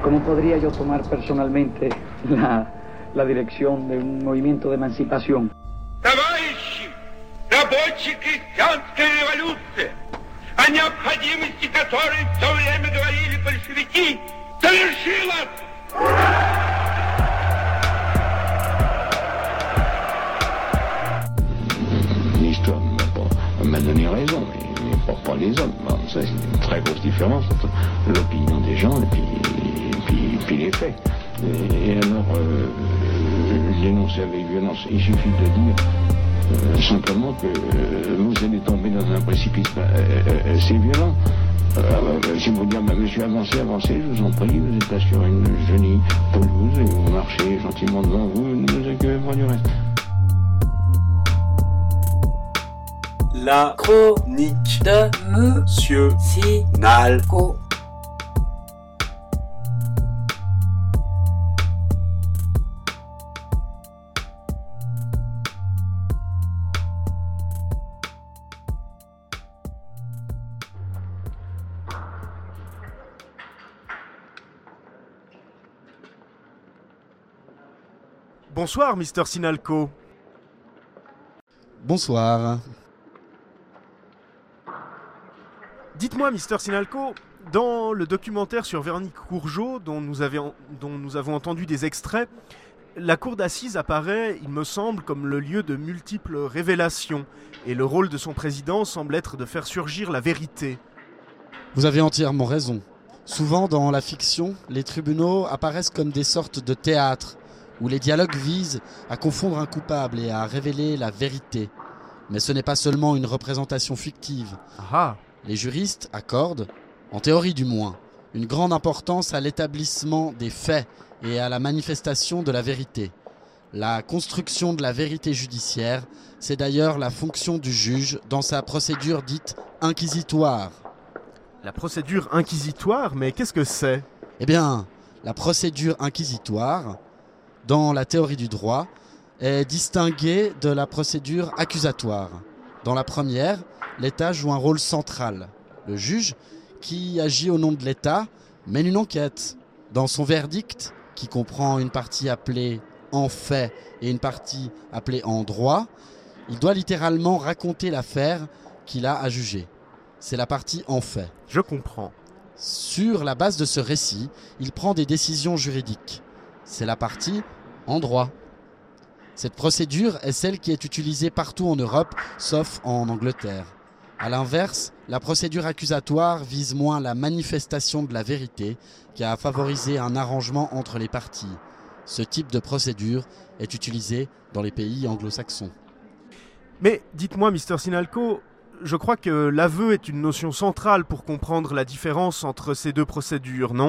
¿Cómo podría yo tomar personalmente la dirección de un movimiento de emancipación? Товарищи, рабочая крестьянская революция, о необходимости которой в то время говорили большевики, совершилась! L'histoire m'a donné raison, mais pas les hommes. Bon, ça, c'est une très grosse différence entre l'opinion des gens et puis les faits. Et alors, dénoncer avec violence, il suffit de dire simplement que vous allez tomber dans un précipice assez violent. Si vous dites, monsieur, avancez, je vous en prie, vous êtes là sur une jolie pelouse et vous marchez gentiment devant vous, ne vous occupez pas du reste. La chronique de Monsieur Sinalco. Bonsoir, Mr. Sinalco. Bonsoir. Dites-moi, Mr. Sinalco, dans le documentaire sur Véronique Courgeot, dont nous avons entendu des extraits, la cour d'assises apparaît, il me semble, comme le lieu de multiples révélations, et le rôle de son président semble être de faire surgir la vérité. Vous avez entièrement raison. Souvent, dans la fiction, les tribunaux apparaissent comme des sortes de théâtres, où les dialogues visent à confondre un coupable et à révéler la vérité. Mais ce n'est pas seulement une représentation fictive. Ah. Les juristes accordent, en théorie du moins, une grande importance à l'établissement des faits et à la manifestation de la vérité. La construction de la vérité judiciaire, c'est d'ailleurs la fonction du juge dans sa procédure dite inquisitoire. La procédure inquisitoire, mais qu'est-ce que c'est ? Eh bien, la procédure inquisitoire, dans la théorie du droit, est distinguée de la procédure accusatoire. Dans la première, l'État joue un rôle central. Le juge, qui agit au nom de l'État, mène une enquête. Dans son verdict, qui comprend une partie appelée en fait et une partie appelée en droit, il doit littéralement raconter l'affaire qu'il a à juger. C'est la partie en fait. Je comprends. Sur la base de ce récit, il prend des décisions juridiques. C'est la partie en droit. Cette procédure est celle qui est utilisée partout en Europe, sauf en Angleterre. A l'inverse, la procédure accusatoire vise moins la manifestation de la vérité qu'à favoriser un arrangement entre les parties. Ce type de procédure est utilisé dans les pays anglo-saxons. Mais dites-moi, Mr. Sinalco, je crois que l'aveu est une notion centrale pour comprendre la différence entre ces deux procédures, non ?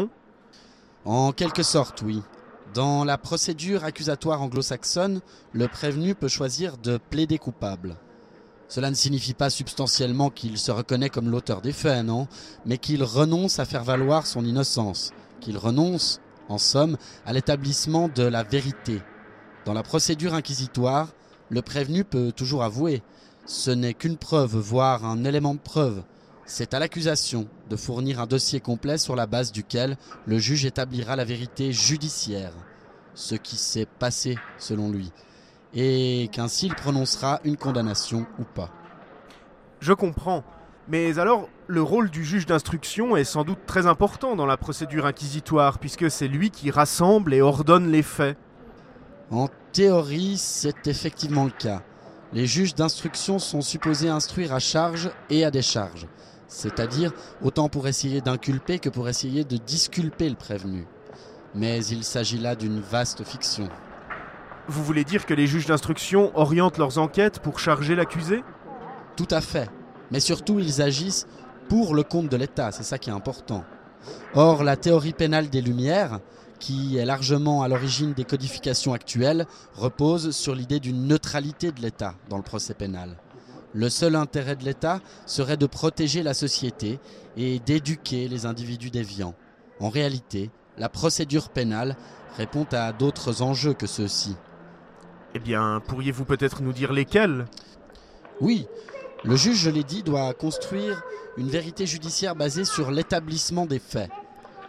En quelque sorte, oui. Dans la procédure accusatoire anglo-saxonne, le prévenu peut choisir de plaider coupable. Cela ne signifie pas substantiellement qu'il se reconnaît comme l'auteur des faits, non, mais qu'il renonce à faire valoir son innocence, qu'il renonce, en somme, à l'établissement de la vérité. Dans la procédure inquisitoire, le prévenu peut toujours avouer. Ce n'est qu'une preuve, voire un élément de preuve. C'est à l'accusation de fournir un dossier complet sur la base duquel le juge établira la vérité judiciaire, ce qui s'est passé selon lui, et qu'ainsi il prononcera une condamnation ou pas. Je comprends, mais alors le rôle du juge d'instruction est sans doute très important dans la procédure inquisitoire, puisque c'est lui qui rassemble et ordonne les faits. En théorie, c'est effectivement le cas. Les juges d'instruction sont supposés instruire à charge et à décharge. C'est-à-dire autant pour essayer d'inculper que pour essayer de disculper le prévenu. Mais il s'agit là d'une vaste fiction. Vous voulez dire que les juges d'instruction orientent leurs enquêtes pour charger l'accusé ? Tout à fait. Mais surtout, ils agissent pour le compte de l'État, c'est ça qui est important. Or, la théorie pénale des Lumières, qui est largement à l'origine des codifications actuelles, repose sur l'idée d'une neutralité de l'État dans le procès pénal. Le seul intérêt de l'État serait de protéger la société et d'éduquer les individus déviants. En réalité, la procédure pénale répond à d'autres enjeux que ceux-ci. Eh bien, pourriez-vous peut-être nous dire lesquels ? Oui, le juge, je l'ai dit, doit construire une vérité judiciaire basée sur l'établissement des faits.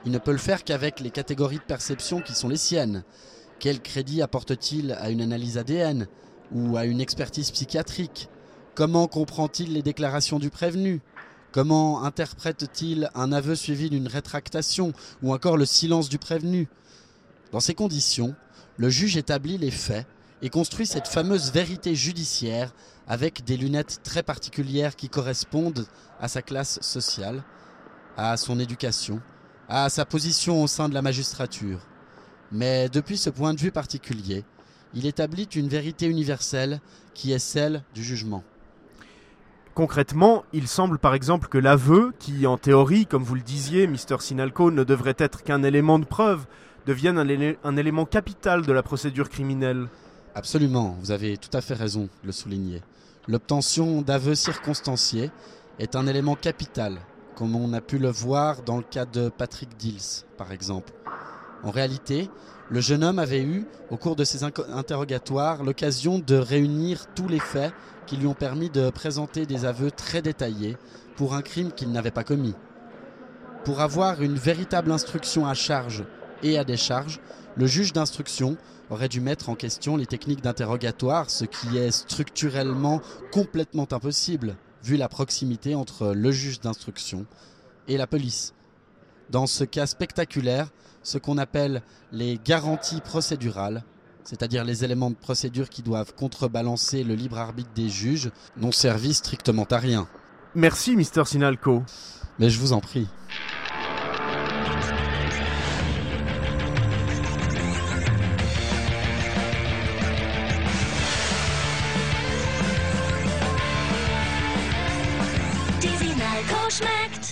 Il ne peut le faire qu'avec les catégories de perception qui sont les siennes. Quel crédit apporte-t-il à une analyse ADN ou à une expertise psychiatrique? Comment comprend-il les déclarations du prévenu? Comment interprète-t-il un aveu suivi d'une rétractation ou encore le silence du prévenu? Dans ces conditions, le juge établit les faits et construit cette fameuse vérité judiciaire avec des lunettes très particulières qui correspondent à sa classe sociale, à son éducation, à sa position au sein de la magistrature. Mais depuis ce point de vue particulier, il établit une vérité universelle qui est celle du jugement. Concrètement, il semble par exemple que l'aveu, qui en théorie, comme vous le disiez, Mr. Sinalco, ne devrait être qu'un élément de preuve, devienne un élément capital de la procédure criminelle. Absolument, vous avez tout à fait raison de le souligner. L'obtention d'aveux circonstanciés est un élément capital, comme on a pu le voir dans le cas de Patrick Dills, par exemple. En réalité, le jeune homme avait eu, au cours de ses interrogatoires, l'occasion de réunir tous les faits qui lui ont permis de présenter des aveux très détaillés pour un crime qu'il n'avait pas commis. Pour avoir une véritable instruction à charge et à décharge, le juge d'instruction aurait dû mettre en question les techniques d'interrogatoire, ce qui est structurellement complètement impossible, vu la proximité entre le juge d'instruction et la police. Dans ce cas spectaculaire, ce qu'on appelle les garanties procédurales, c'est-à-dire les éléments de procédure qui doivent contrebalancer le libre arbitre des juges, n'ont servi strictement à rien. Merci, Mr. Sinalco. Mais je vous en prie. Die Sinalco schmeckt.